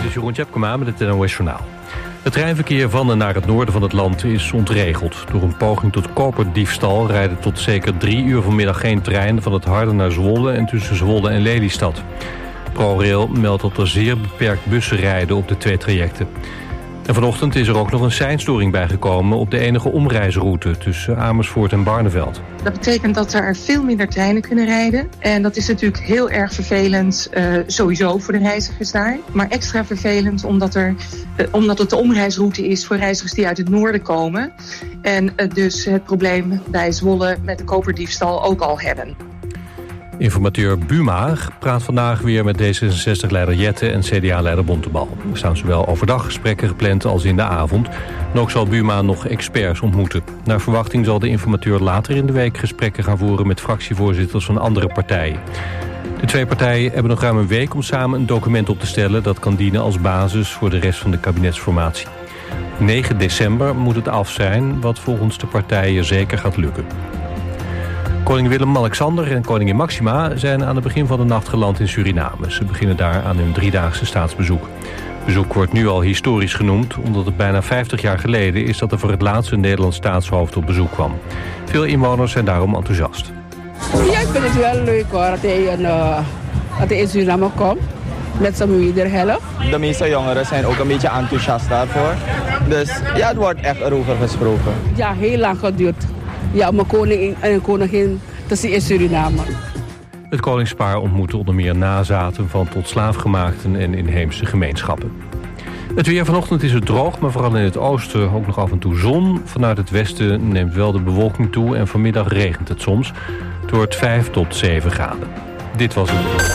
is Jeroen Tjepkema met het NOS Journaal. Het treinverkeer van en naar het noorden van het land is ontregeld. Door een poging tot koperdiefstal rijden tot zeker 3 uur vanmiddag geen treinen van het Harden naar Zwolle en tussen Zwolle en Lelystad. ProRail meldt dat er zeer beperkt bussen rijden op de 2 trajecten. En vanochtend is er ook nog een seinstoring bijgekomen op de enige omreisroute tussen Amersfoort en Barneveld. Dat betekent dat er veel minder treinen kunnen rijden. En dat is natuurlijk heel erg vervelend, sowieso voor de reizigers daar. Maar extra vervelend omdat het de omreisroute is voor reizigers die uit het noorden komen. En dus het probleem bij Zwolle met de koperdiefstal ook al hebben. Informateur Buma praat vandaag weer met D66-leider Jette en CDA-leider Bontebal. Er staan zowel overdag gesprekken gepland als in de avond. En ook zal Buma nog experts ontmoeten. Naar verwachting zal de informateur later in de week gesprekken gaan voeren met fractievoorzitters van andere partijen. De 2 partijen hebben nog ruim een week om samen een document op te stellen dat kan dienen als basis voor de rest van de kabinetsformatie. 9 december moet het af zijn, wat volgens de partijen zeker gaat lukken. Koning Willem-Alexander en koningin Maxima zijn aan het begin van de nacht geland in Suriname. Ze beginnen daar aan hun 3-daagse staatsbezoek. Het bezoek wordt nu al historisch genoemd, omdat het bijna 50 jaar geleden is dat er voor het laatst een Nederlands staatshoofd op bezoek kwam. Veel inwoners zijn daarom enthousiast. Ja, ik vind het wel leuk hoor, dat hij in Suriname komt. Met zijn wederhelft. De meeste jongeren zijn ook een beetje enthousiast daarvoor. Dus ja, het wordt echt erover gesproken. Ja, heel lang geduurd. Ja, om een koning en een koningin te zien in Suriname. Het koningspaar ontmoette onder meer nazaten van tot slaafgemaakten en inheemse gemeenschappen. Het weer vanochtend is het droog, maar vooral in het oosten ook nog af en toe zon. Vanuit het westen neemt wel de bewolking toe en vanmiddag regent het soms. Het wordt 5 tot 7 graden. Dit was het.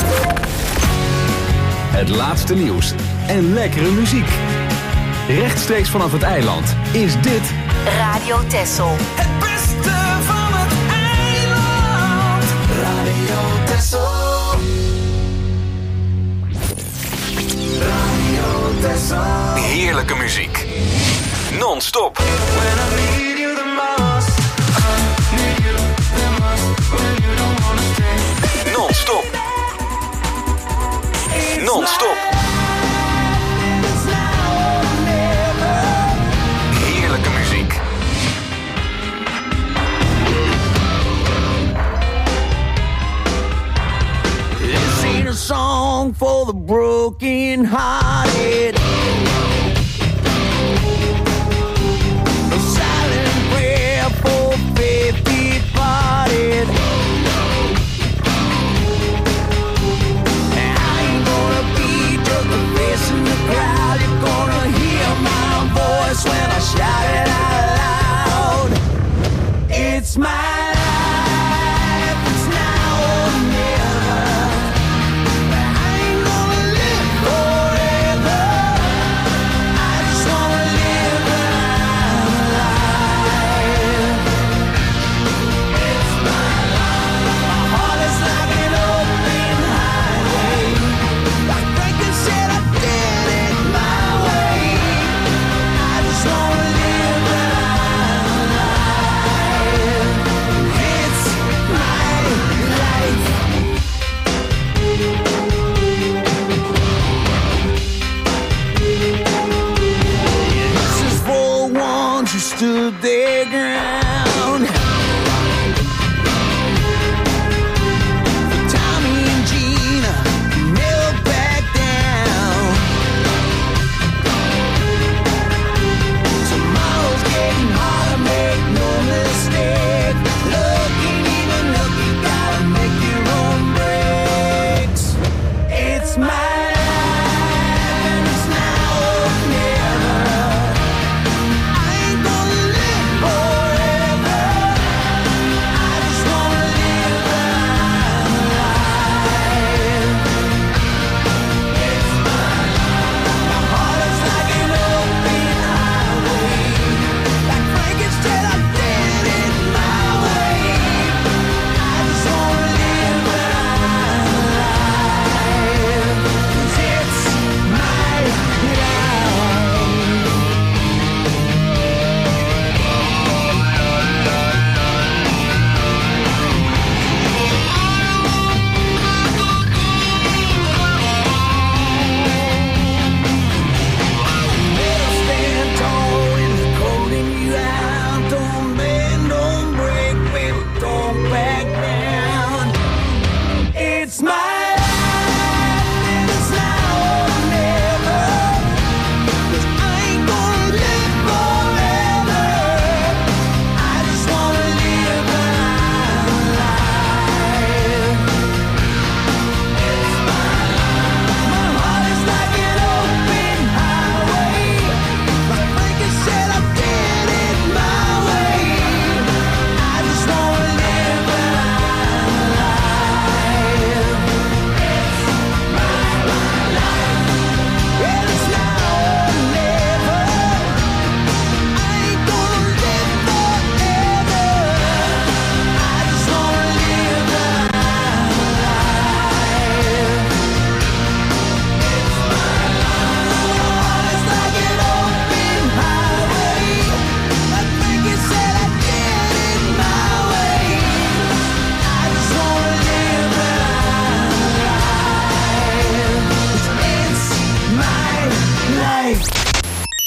Het laatste nieuws en lekkere muziek. Rechtstreeks vanaf het eiland is dit Radio Texel. Het beste van het eiland. Radio Texel. Radio Texel. heerlijke muziek. Non-stop. When I need you the most. I need you the most. When you don't wanna stay. Non-stop. Non-stop. Heerlijke muziek. This ain't a song for the broken hearted. A silent prayer for faith departed. I ain't gonna be just a face in the crowd. You're gonna hear my voice when I shout it out loud. It's my life, it's now or never. I ain't gonna live forever. I just wanna live when I'm alive. It's my life. My heart is like an open highway. Like Franklin said, I did it my way. I just wanna live when I'm alive. It's my life. This is for ones who stood their ground. For Tommy and Gina, who never back down. Tomorrow's getting harder, make no mistake. Looking even look, you gotta make your own breaks. It's my life and it's now or never. I ain't gonna live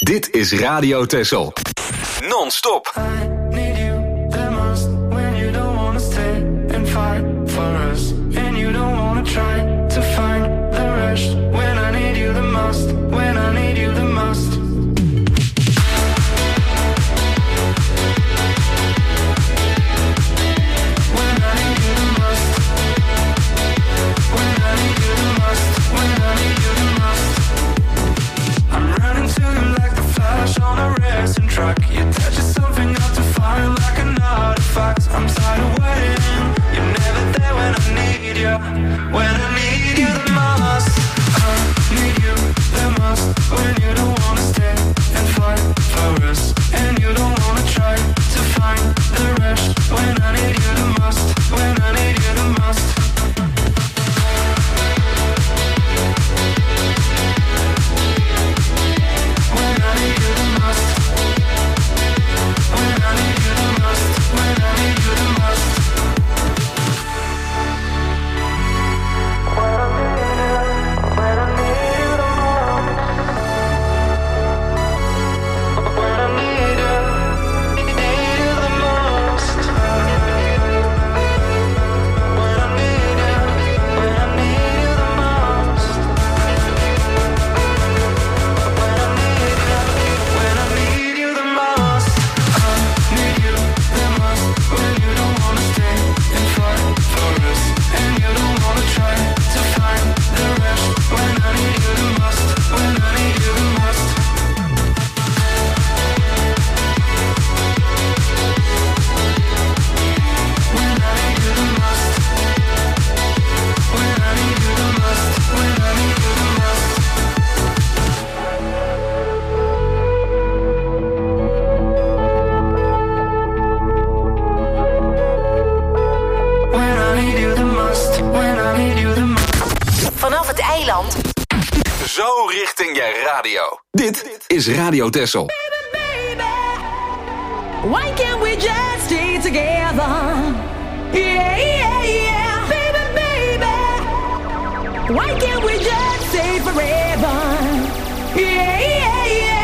Dit is Radio Texel. Non-stop. I need you the most when you don't wanna stay and fight for us. And you don't wanna try to find the rush when I need you the most, when I need you the most. When I need you the most. When I need you the most, when I need you the most. I'm running to you like the flash on a racing track. You touch something up to fire like an artifact. I'm tired of waiting. You're never there when I need you. When I need you the most. I need you the most. When you don't wanna stay and fight for us. And you don't wanna try to find the rush. When I need you the most. When I need you the most. When I need you the most. When I need you the most. When I need you the most. When I need you the most. When I need you the most. When I need you the most. When I need you the most. I need you the most. When you don't wanna stay and fight for us. And you don't wanna try to find the rush. When I need you the most. When I need you the most. When I need you the most. When I need you the most. When I need you the most. When I need you the most. When I need you the most. Vanaf het eiland. Zo richting je radio. Dit is Radio Texel. Why can't we just stay together? Yeah, yeah, yeah. Baby, baby. Why can't we just stay forever? Yeah, yeah, yeah.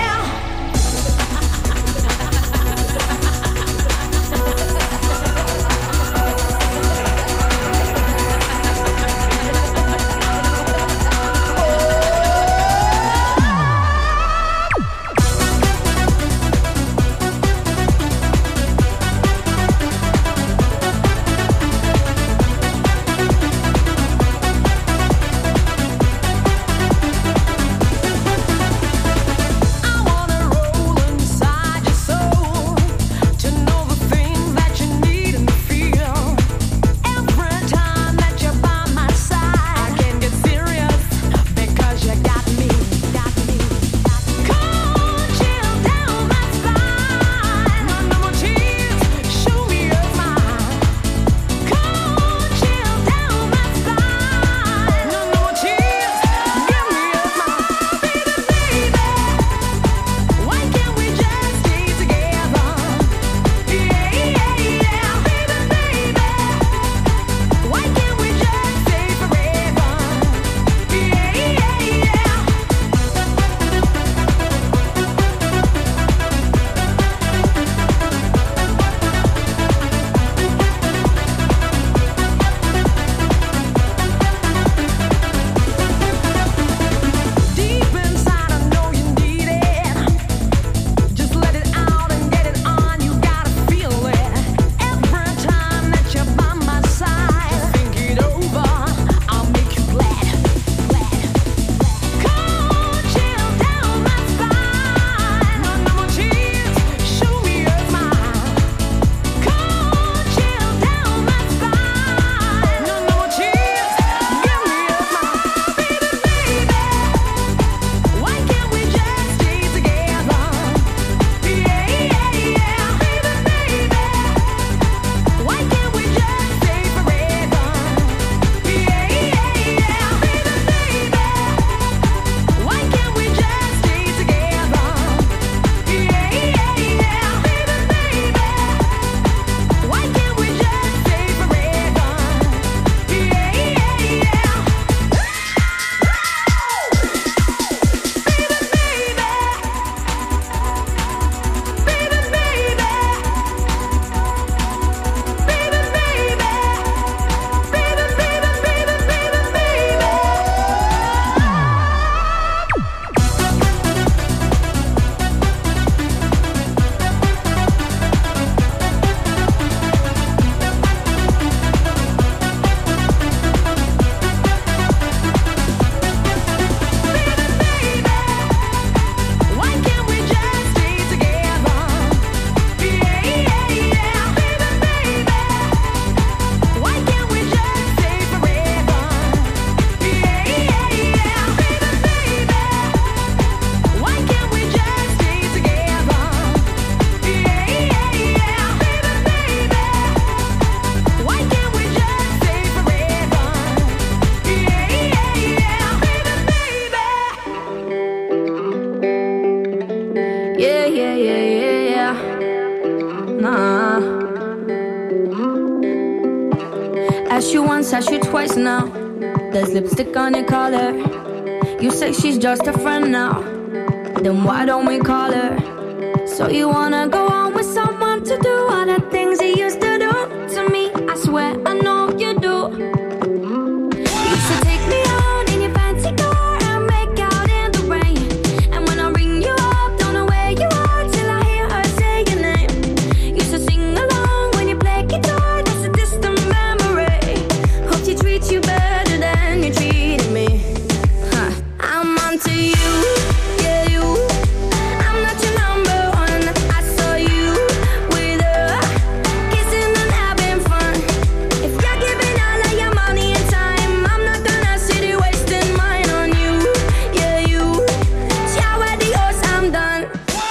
Asked you once, asked you twice now. There's lipstick on your collar. You say she's just a friend now. Then why don't we call her? So you wanna go on with someone to do all the things he used to do to me? I swear I know you do. You used to take me out in your fancy car and make out in the rain. And when I ring you up, don't know where you are till I hear her say your name. Used to sing along when you play guitar. That's a distant memory. Hope she treats you better than you treated me. I'm onto you, yeah you. I'm not your number one. I saw you with her, kissing and having fun. If you're giving all of your money and time, I'm not gonna sit here wasting mine on you, yeah you. Ciao adios, I'm done.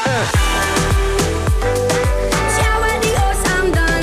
Ciao adios, I'm done.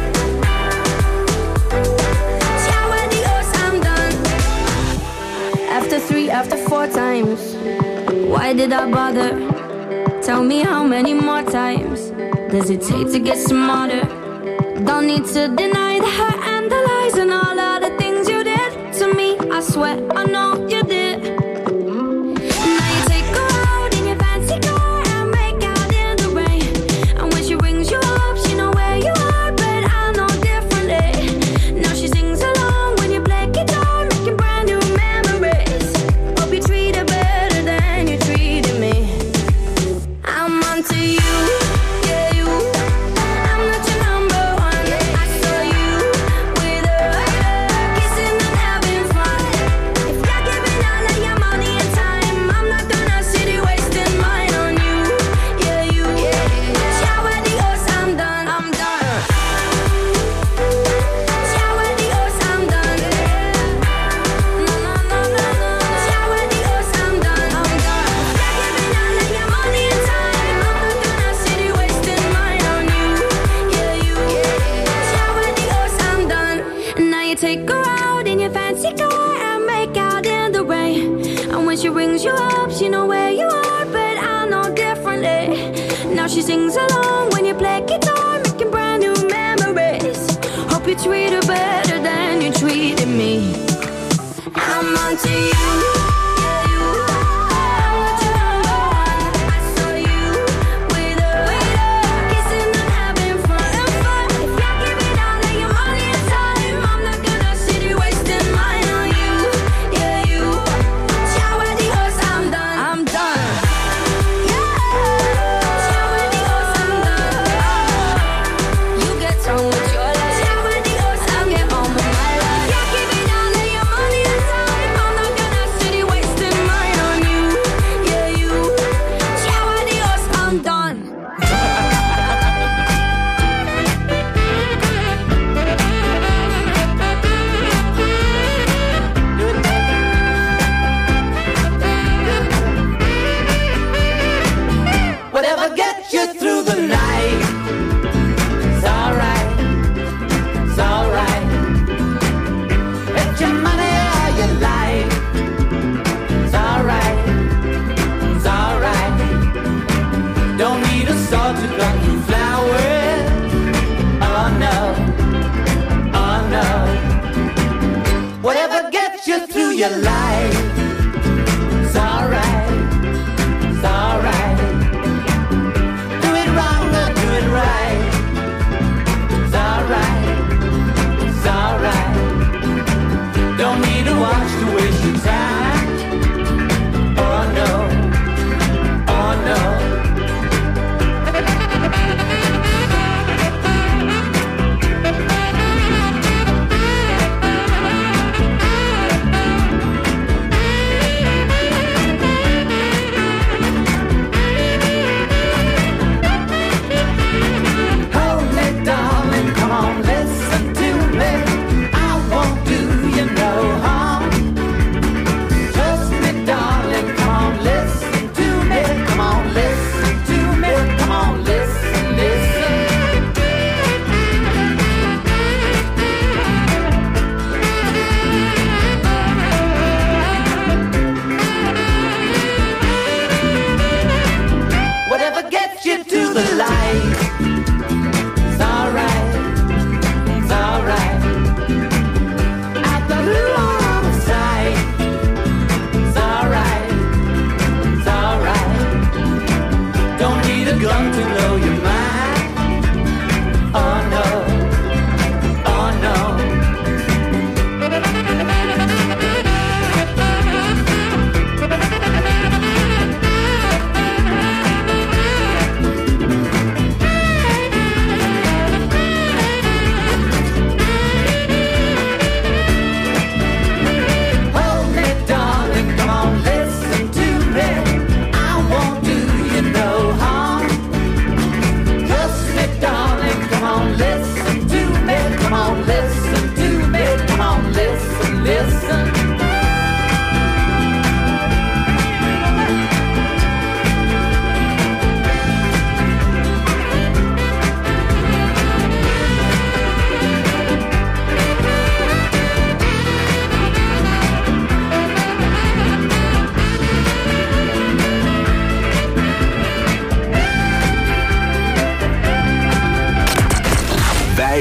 Ciao adios, I'm done. After 3, after 4 times, why did I bother? Tell me how many more times does it take to get smarter? Don't need to deny the hurt and the lies and all of the things you did to me. I swear I know you did. Now you take her out in your fancy car and make out in the rain. And when she rings you up, she know where you are, but I know differently. Now she sings along when you play guitar, making brand new memories. Hope you treat her better than you treated me. I'm onto you, yeah you. I'm not your number one. I saw you with her, kissing and having fun. If you're giving all of your money and time, I'm not gonna sit here wasting mine on you, yeah you. Ciao adios, I'm done. I'm done. Ciao adios, I'm done. No. Ciao adios, I'm done. I'm done. If you're giving all of your money and time, I'm not gonna sit here wasting mine on you, yeah you. Ciao adios, I'm done. And now you take her out in your fancy car and make out in the rain. And when she rings you up, she know where you are, but I know differently. Now she sings along when you play guitar, making brand new memories. Hope you treat her better than you treated me. I'm onto you, yeah you. I'm not your number one. I saw you with her, kissing and having fun. If you're giving all of your money and time, I'm not gonna sit here wasting mine on you, yeah you. Ciao adios, I'm done. I'm done. Ciao adios, I'm done. You get on with your life. Ciao adios, I'll get on with my life. You're giving all of your money and time, I'm not gonna sit here wasting mine on you, yeah you. Ciao adios, I'm done. Whatever gets you through the night, it's alright, it's alright. It's your money or your life, it's alright, it's alright. Don't need a salt to pluck you flowers, oh no, oh no. Whatever gets you through your life, it's alright, it's alright. Do it wrong or do it right, it's alright, it's alright. Don't need to watch to waste your time, oh no, oh no. Hold me, darling, come on, listen to me. I won't do you no harm. Trust me, darling, come on, listen to me. Come on, listen to me. Come on, listen, listen. Whatever gets you to the light, it's alright, it's alright.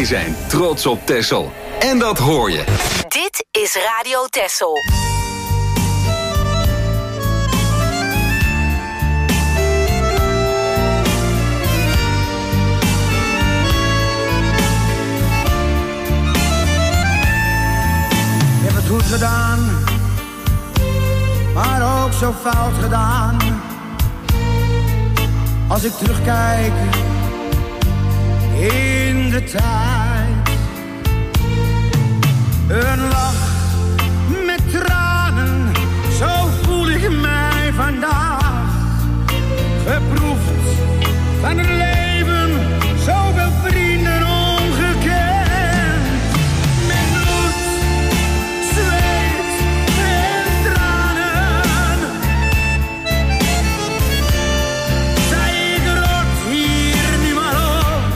Wij zijn trots op Texel. En dat hoor je. Dit is Radio Texel. Ik heb het goed gedaan, maar ook zo fout gedaan. Als ik terugkijk in de tijd. Een lach met tranen, zo voel ik mij vandaag. Geproefd van het leven, zoveel vrienden ongekend. Met bloed, zweet en tranen. Zij ik rot hier nu maar op.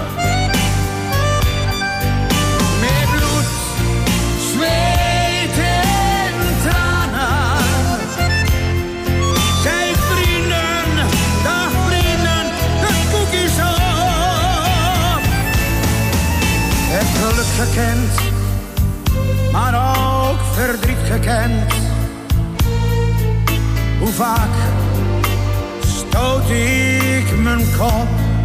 Met bloed, zweet en tranen. Zij vrienden, dag vrienden, de koekjes op. Het geluk gekend, maar ook verdriet gekend. Hoe vaak stoot ik mijn kop.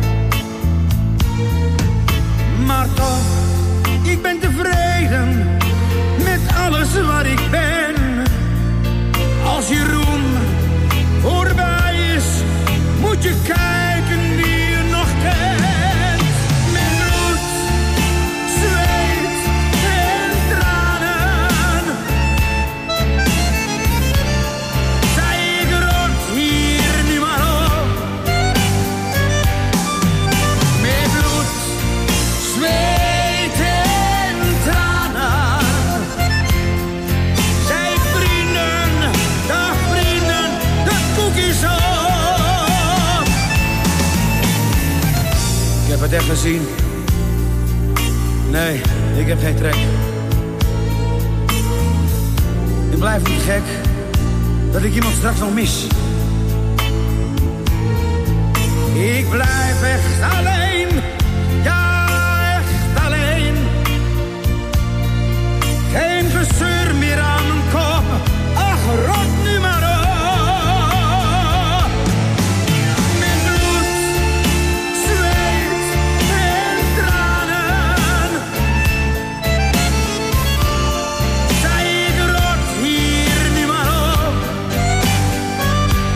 Maar toch, ik ben tevreden met alles wat ik ben. Als je roem voorbij is, moet je kijken wie je nog kent. Met bloed, zweet en tranen. Zij ik rot hier nu maar op. Met bloed, zweet en tranen. Zij vrienden, dag vrienden, de koekjes op. Ik heb het echt gezien. Nee, ik heb geen trek. Ik blijf niet gek dat ik iemand straks nog mis. Ik blijf echt alleen, ja echt alleen. Geen gezeur meer aan mijn kop, ach rot nu maar op. Met bloed, zweet en tranen. Zij ik rot hier nu maar op.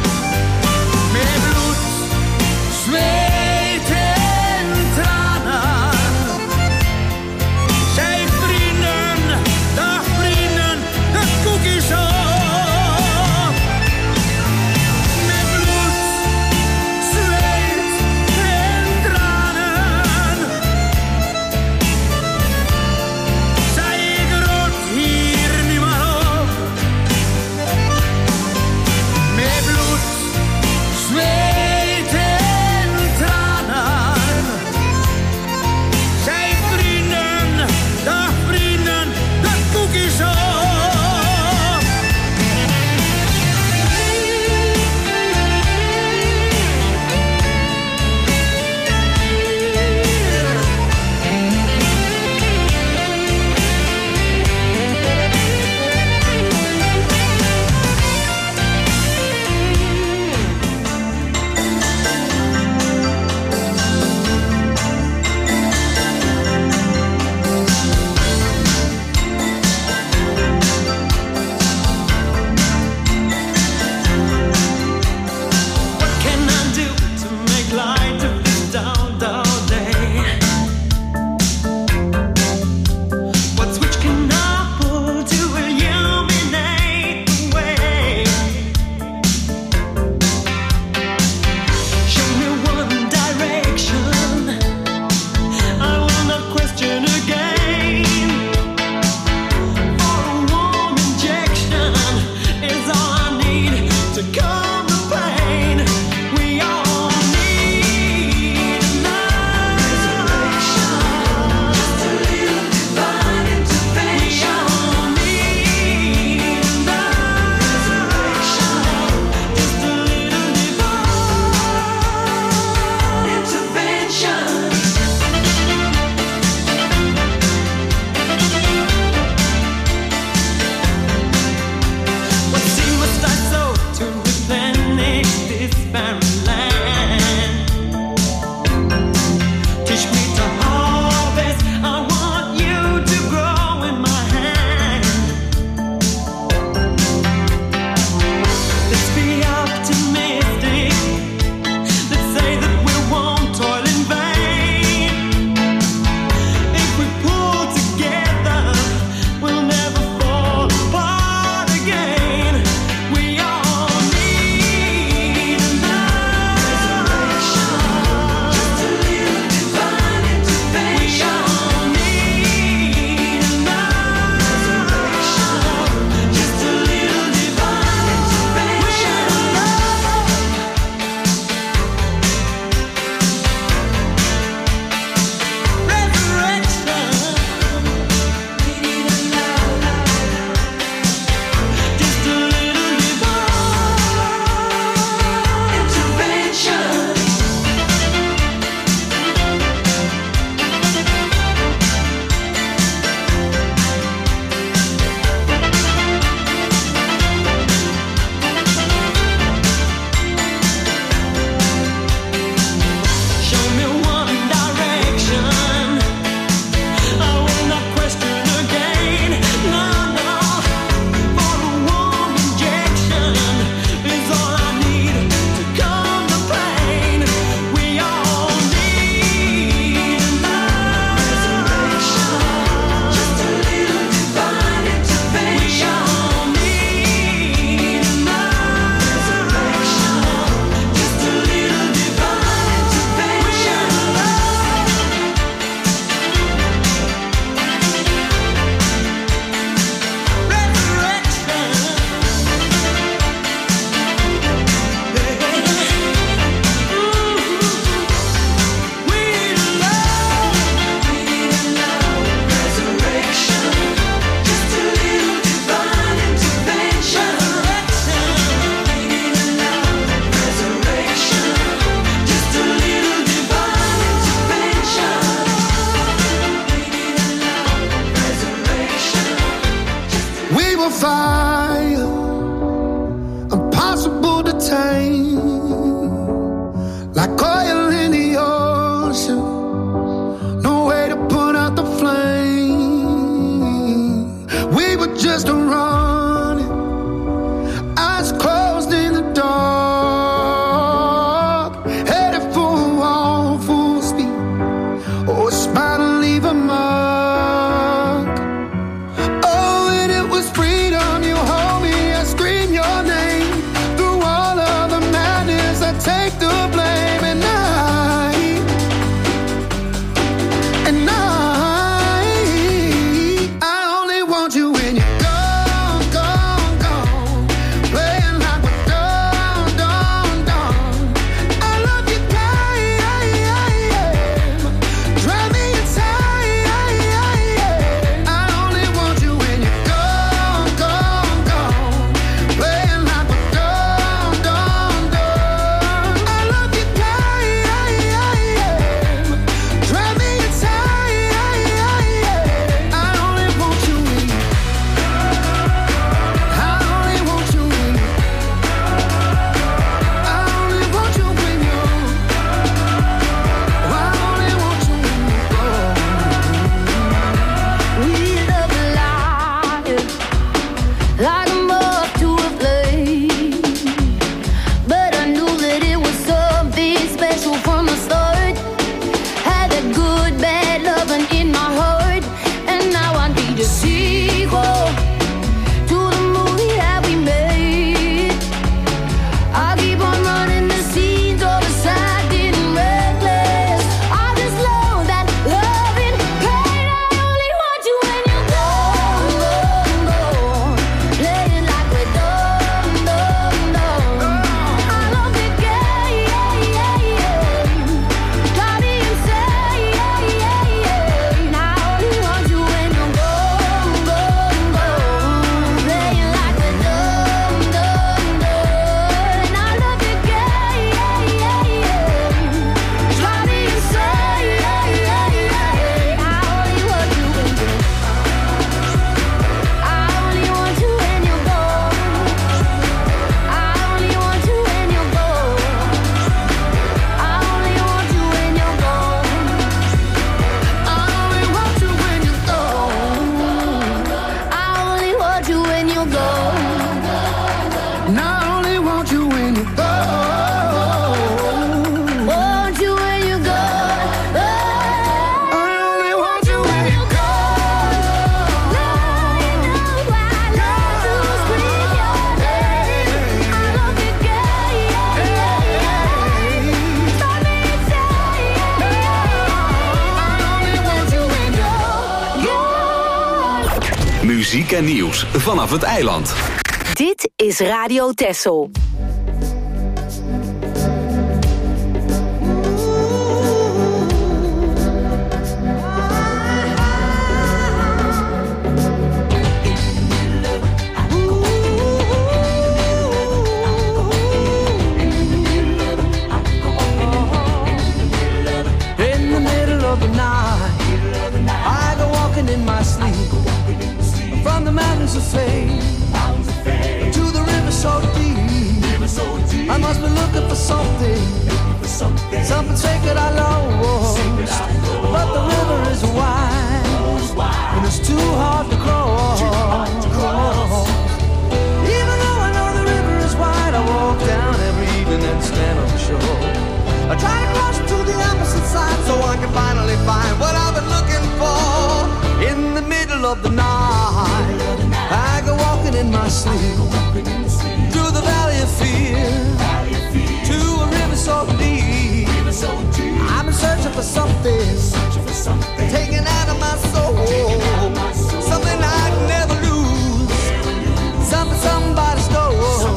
muziek en nieuws vanaf het eiland. Dit is Radio Texel. In my sleep, from the mountains of fame to the river so deep, I must be looking for something sacred I lost. But the river is wide and it's too hard to cross. Even though I know the river is wide, I walk down every evening and stand on the shore. I try to cross to the opposite side so I can finally find what I've been looking for. In the middle of the night, I go walking in my sleep through the valley of fear to a river so deep. I've been searching for something taken out of my soul, something I'd never lose, something somebody stole.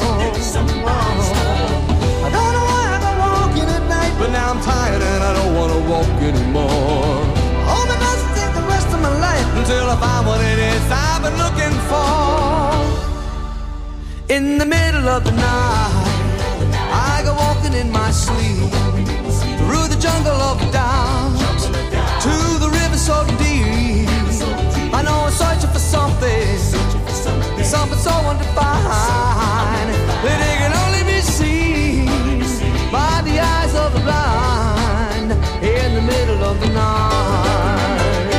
I don't know why I go walking at night, but now I'm tired and I don't want to walk anymore. Until I find what it is I've been looking for. In the middle of the night, I go walking in my sleep through the jungle of doubt to the river so deep. I know I'm searching for something so undefined that it can only be seen by the eyes of the blind. In the middle of the night.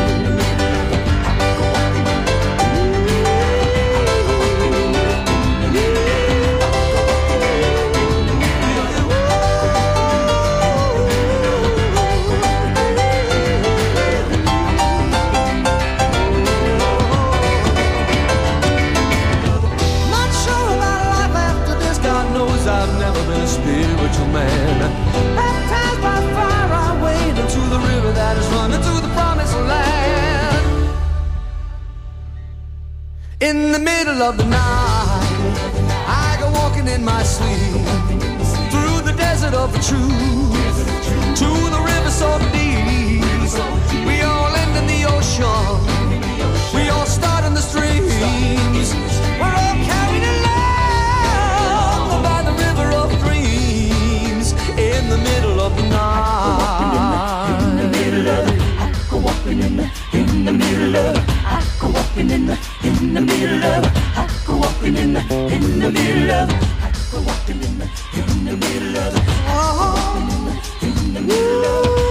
Spiritual man, baptized by fire, I wade into the river that is running to the promised land. In the middle of the night, I go walking in my sleep through the desert of the truth to the river so deep. We all end in the ocean, we all start in the streams. We're all carried along by the river of dreams. In the middle of the night, in the middle of it, I go walking in the middle of it, I go walking in the middle of it, I go walking in the middle of it, I go walking in the middle of it, in the middle of it.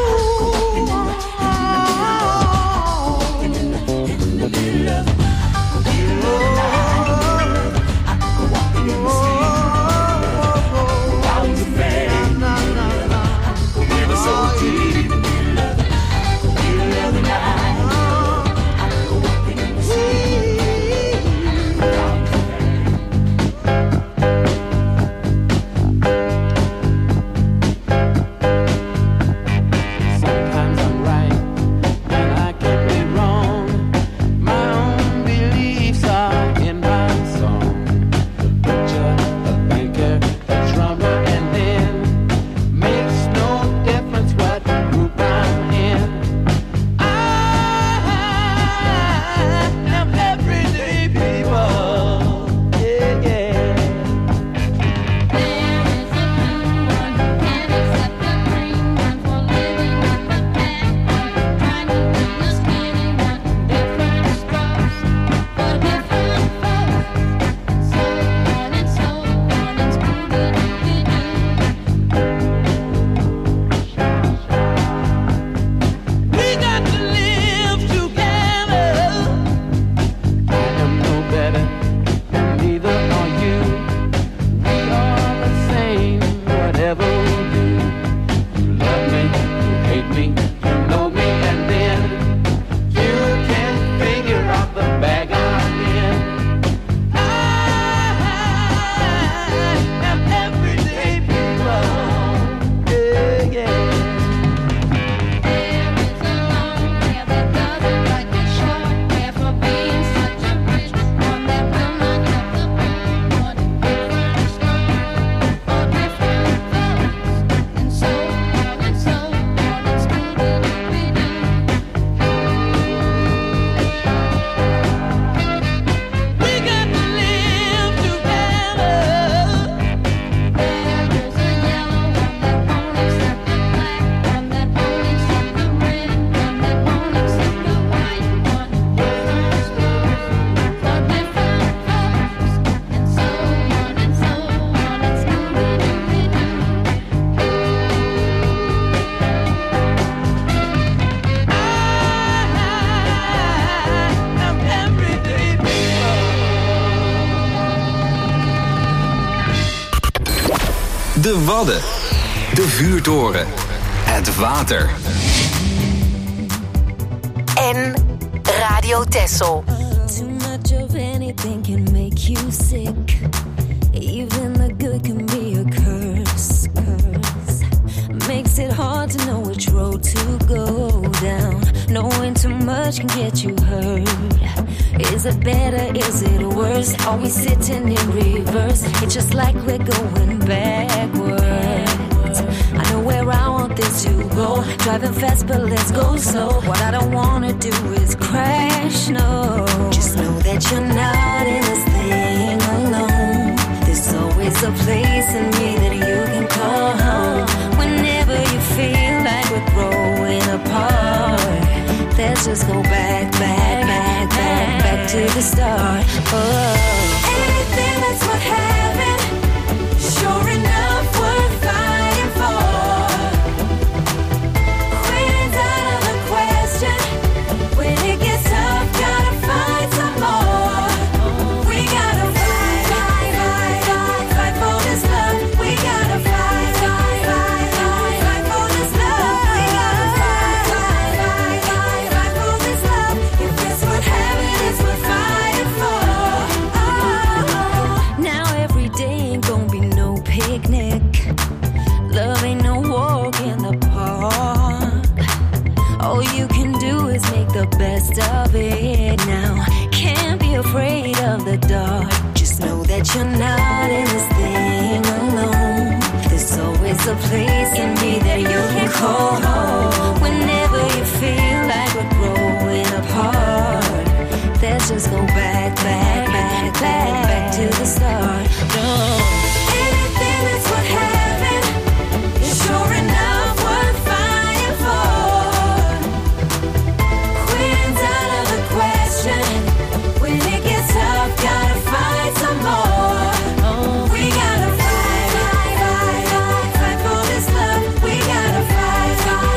De Wadden. De Vuurtoren. Het water. En Radio Texel. Too much of anything can make you sick. Even the good can be a curse. Makes it hard to know which road to go down. Knowing too much can get you hurt. Is it better, is it worse? Are we sitting in reverse? It's just like we're going backwards. I know where I want this to go. Driving fast, but let's go slow. What I don't wanna do is crash, no. Just know that you're not in this thing alone. There's always a place in me that you can call home. Whenever you feel like we're growing apart, let's just go back to the start. Oh. Anything that's worth having, sure enough worth fighting for. Quitting's out of the question. When it gets tough, gotta find some more. We gotta fight for this love. We gotta fight for this love. We gotta fight for this love. If it's worth having, it's worth fighting for. Now every day ain't gonna be no picnic. Love ain't no walk in the park. All you can do is make the best of it now. Can't be afraid of the dark. Just know that you're not in this thing alone. There's always a place in me that you can call home. Whenever you feel like we're growing apart, let's just go back to the start. No. Anything that's worth having is sure enough worth fighting for. Quitting's out of the question. When it gets tough, gotta fight some more. We gotta fight for this love. We gotta fight for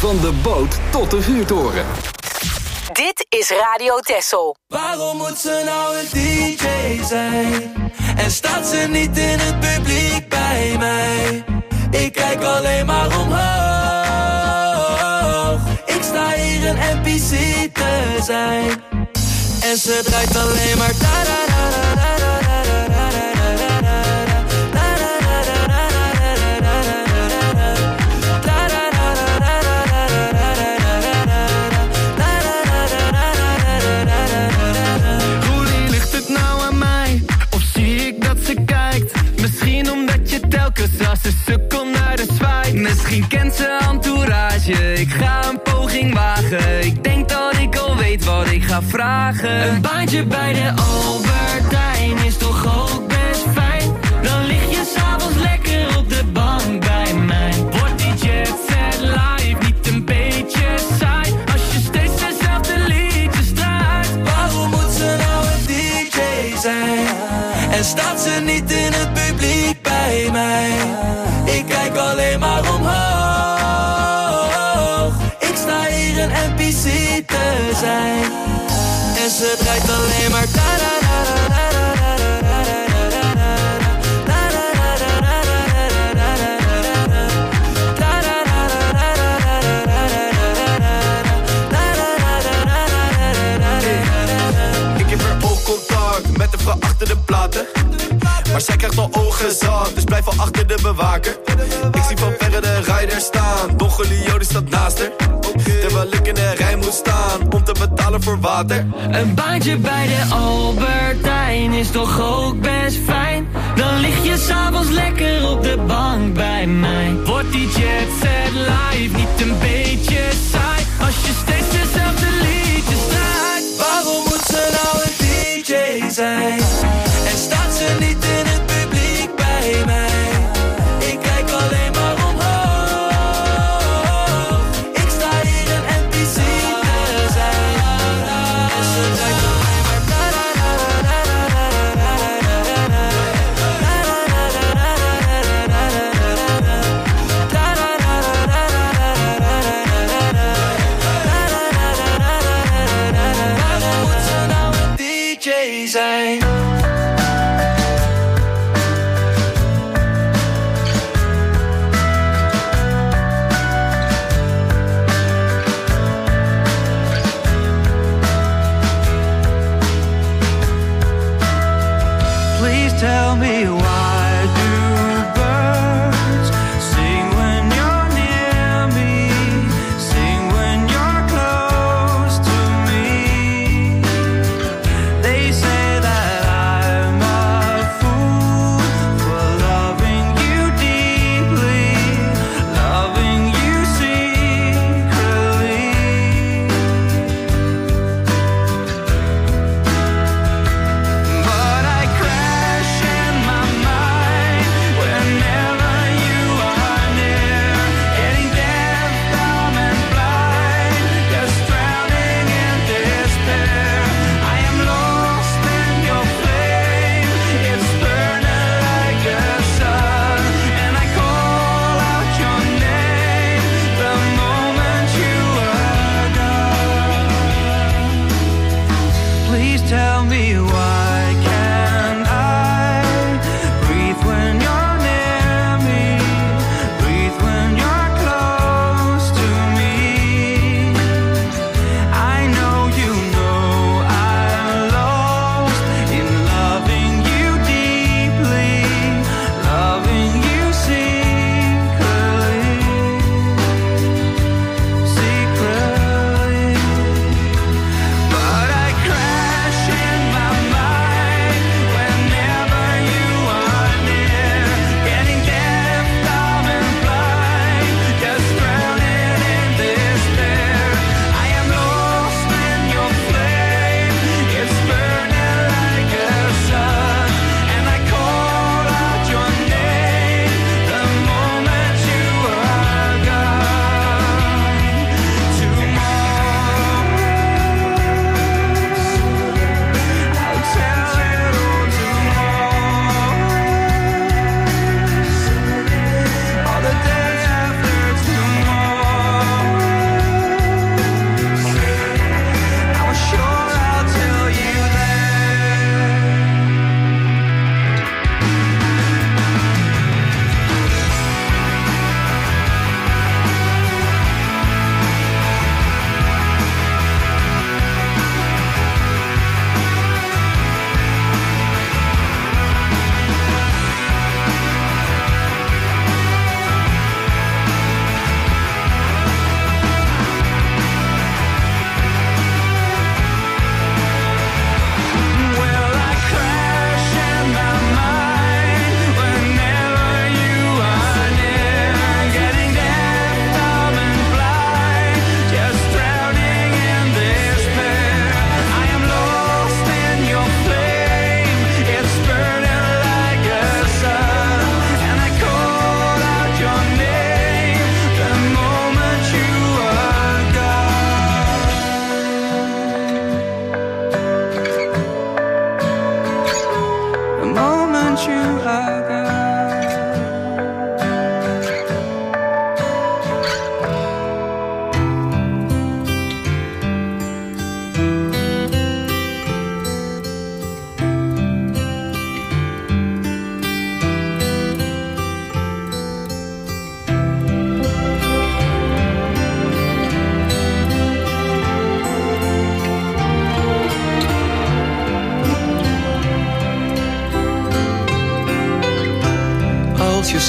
Van de boot tot de vuurtoren. Dit is Radio Texel. Waarom moet ze nou een DJ zijn? En staat ze niet in het publiek bij mij? Ik kijk alleen maar omhoog. Ik sta hier een NPC te zijn. En ze draait alleen maar Roelie, ligt het nou aan mij? Of zie ik dat ze kijkt? Misschien omdat je telkens als een sukkel naar de zwaait. Misschien kent ze entourage. Ik ga een poging wagen. Ik denk dat ik al weet wat ik ga vragen. Een baantje bij de Albertijn is toch ook best fijn? Dan lig je s'avonds lekker op de bank bij mij. Wordt die jet set live niet een beetje saai? Als je steeds dezelfde liedjes draait. Waarom moet ze nou een DJ zijn? En staat ze niet in het publiek bij mij? Ik kijk alleen maar omhoog. Ik sta hier een NPC te zijn. En ze draait alleen maar Ik heb er oogcontact met de vrouw achter de platen. Maar zij krijgt al oogenzag, dus blijf al achter de bewaker. Ik zie van verre de rijder staan, Don Julio die staat naast haar. Terwijl ik in de rij moet staan, om te betalen voor water. Een baantje bij de Albertijn is toch ook best fijn? Dan lig je s'avonds lekker op de bank bij mij. Wordt die jet set live niet een beetje saai? Als je steeds dezelfde liedjes draait. Waarom moet ze nou een DJ zijn? En staat ze niet in het publiek bij mij? Ik kijk alleen maar omhoog. Ik sta hier een NPC te zijn. En ze draait alleen maar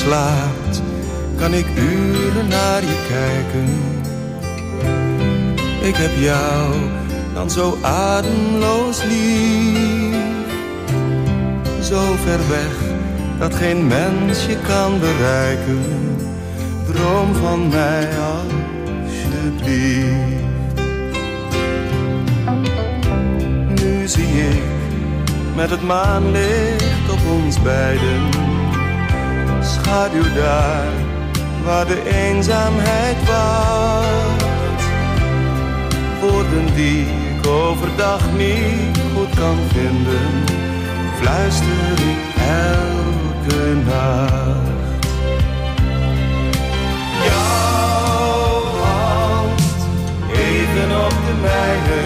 slaapt, kan ik uren naar je kijken. Ik heb jou dan zo ademloos lief. Zo ver weg dat geen mens je kan bereiken. Droom van mij alsjeblieft. Nu zie ik met het maanlicht op ons beiden. Schaduw daar waar de eenzaamheid wacht. Woorden die ik overdag niet goed kan vinden, fluister ik elke nacht. Jouw hand even op de mijne.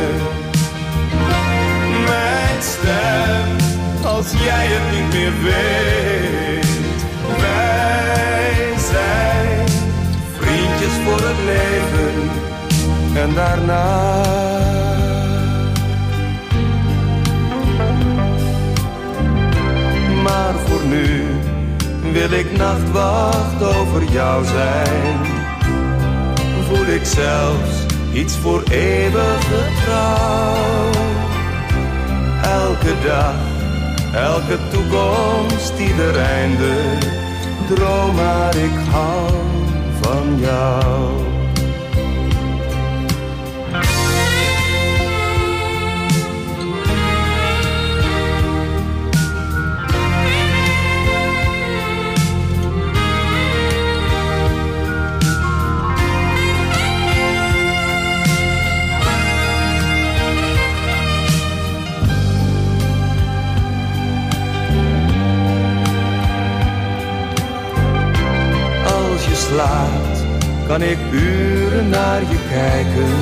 Mijn stem als jij het niet meer weet. Wij zijn vriendjes voor het leven en daarna. Maar voor nu wil ik nachtwacht over jou zijn. Voel ik zelfs iets voor eeuwige trouw. Elke dag, elke toekomst, ieder einde. Droom maar ik hou van jou. Slaapt, kan ik uren naar je kijken.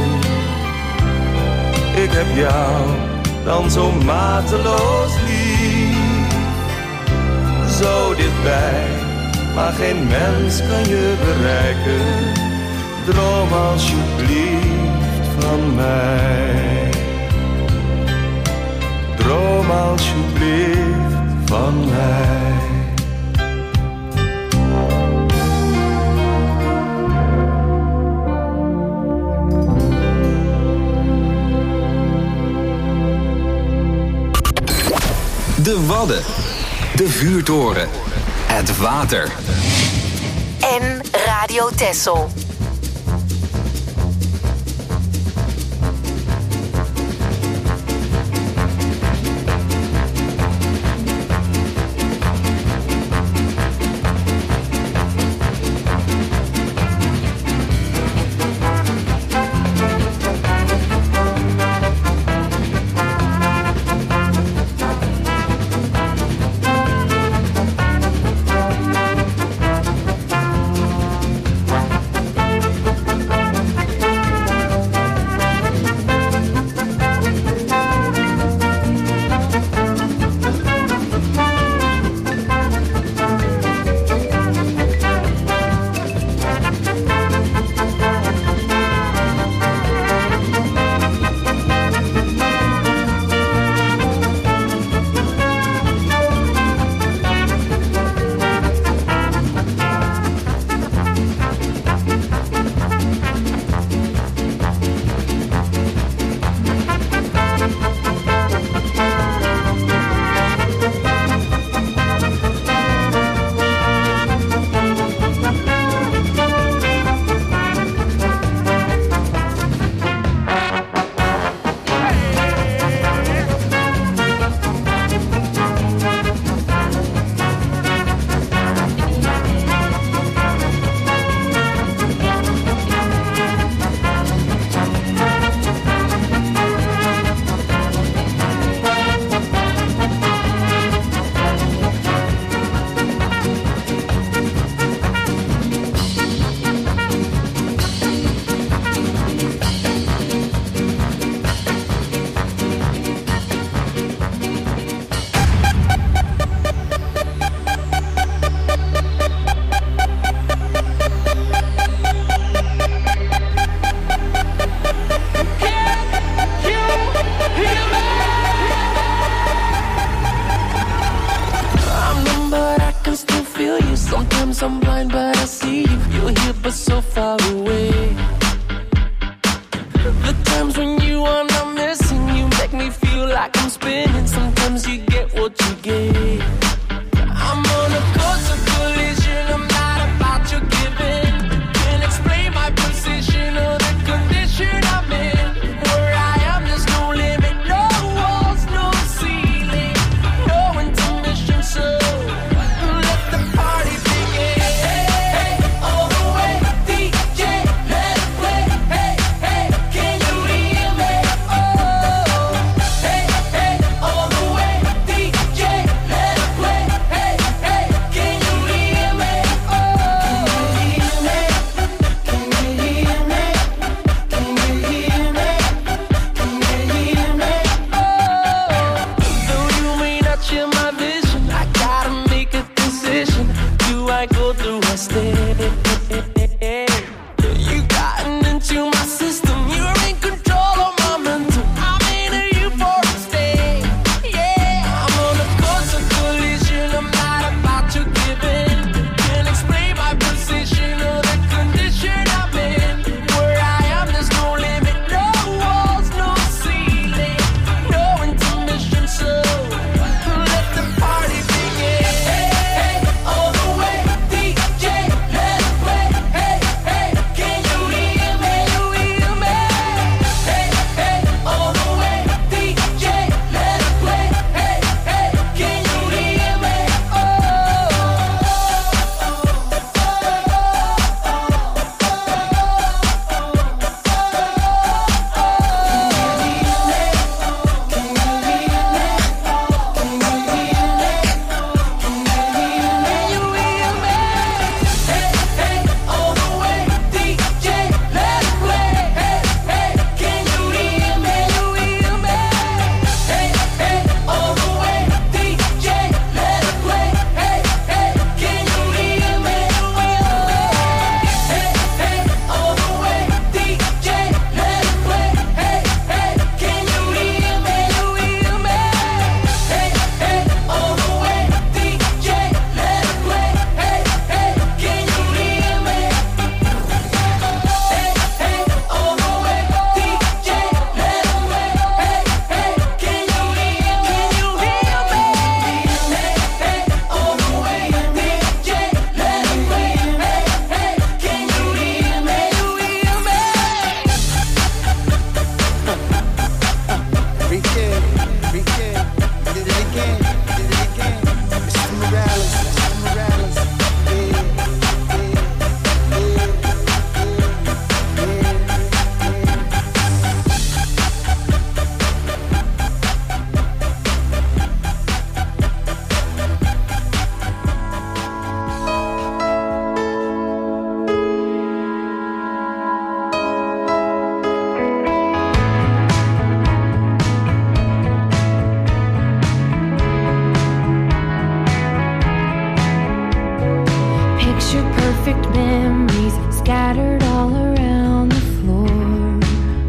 Ik heb jou dan zo mateloos lief. Zo dichtbij, maar geen mens kan je bereiken. Droom alsjeblieft van mij. Droom alsjeblieft van mij. De Wadden, de Vuurtoren, het water. En Radio Texel. but so far away. The times when you are not missing, you make me feel like I'm spinning. Sometimes you get what you get. I'm on a course of collision, I'm not about your giving. Can't explain my position or the condition I'm in. Where I am, there's no limit, no walls, no ceiling, no intermission, so let the party begin. Hey, all the way, DJ, let it play. Hey, hey, can you hear me? Oh, hey, hey, all the way, DJ, let it play. Hey, hey, can you hear me? Oh, can you hear me? Can you hear me? Can you hear me? Oh, though you may not share my vision, I gotta make a decision. Do I go through a step? You gotten into my system, you're in control of my mental. I'm into you for a stay. Yeah, I'm on a course of collision, I'm not about to give in. Can't explain my position or the condition I'm in. Where I am, there's no limit, no walls, no ceiling, no intermission, so let the party begin. Hey, hey, all the way, DJ, let it play. Hey, hey, can you hear me? You hear me? Hey, hey, all the way, DJ, let it play. Hey, hey, can you hear me? Picture perfect memories scattered all around the floor.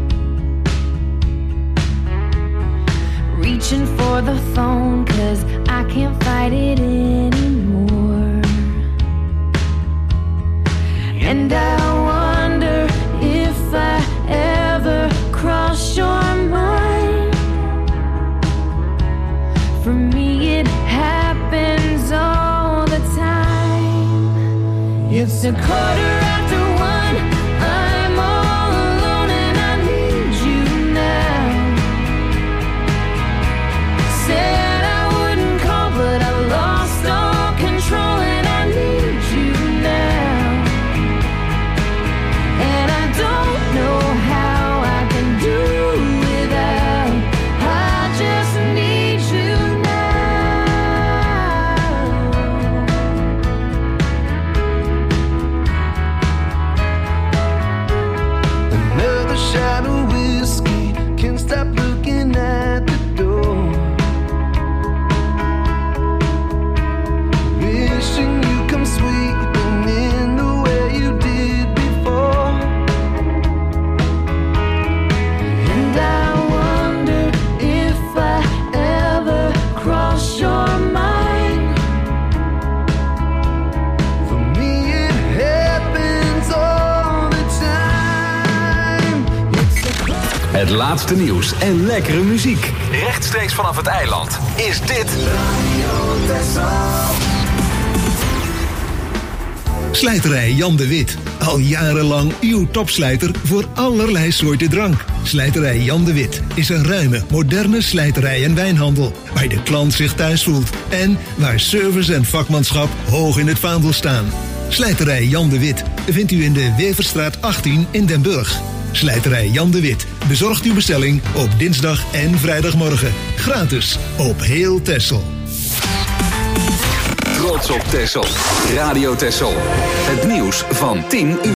Reaching for the phone 'cause I can't fight it anymore. And I wonder if I ever cross your mind. For me it happens all the time. It's a 1:15. I'm all alone and I need you now. Said I wouldn't call, but I lost all control and I need you now. And I don't know how I can do without. I just need you now. Het laatste nieuws en lekkere muziek. Rechtstreeks vanaf het eiland is dit Slijterij Jan de Wit. Al jarenlang uw topslijter voor allerlei soorten drank. Slijterij Jan de Wit is een ruime, moderne slijterij en wijnhandel. Waar de klant zich thuis voelt. En waar service en vakmanschap hoog in het vaandel staan. Slijterij Jan de Wit vindt u in de Weverstraat 18 in Den Burg. Slijterij Jan de Wit bezorgt uw bestelling op dinsdag en vrijdagmorgen. Gratis op heel Texel. Trots op Texel. Radio Texel. Het nieuws van 10 uur.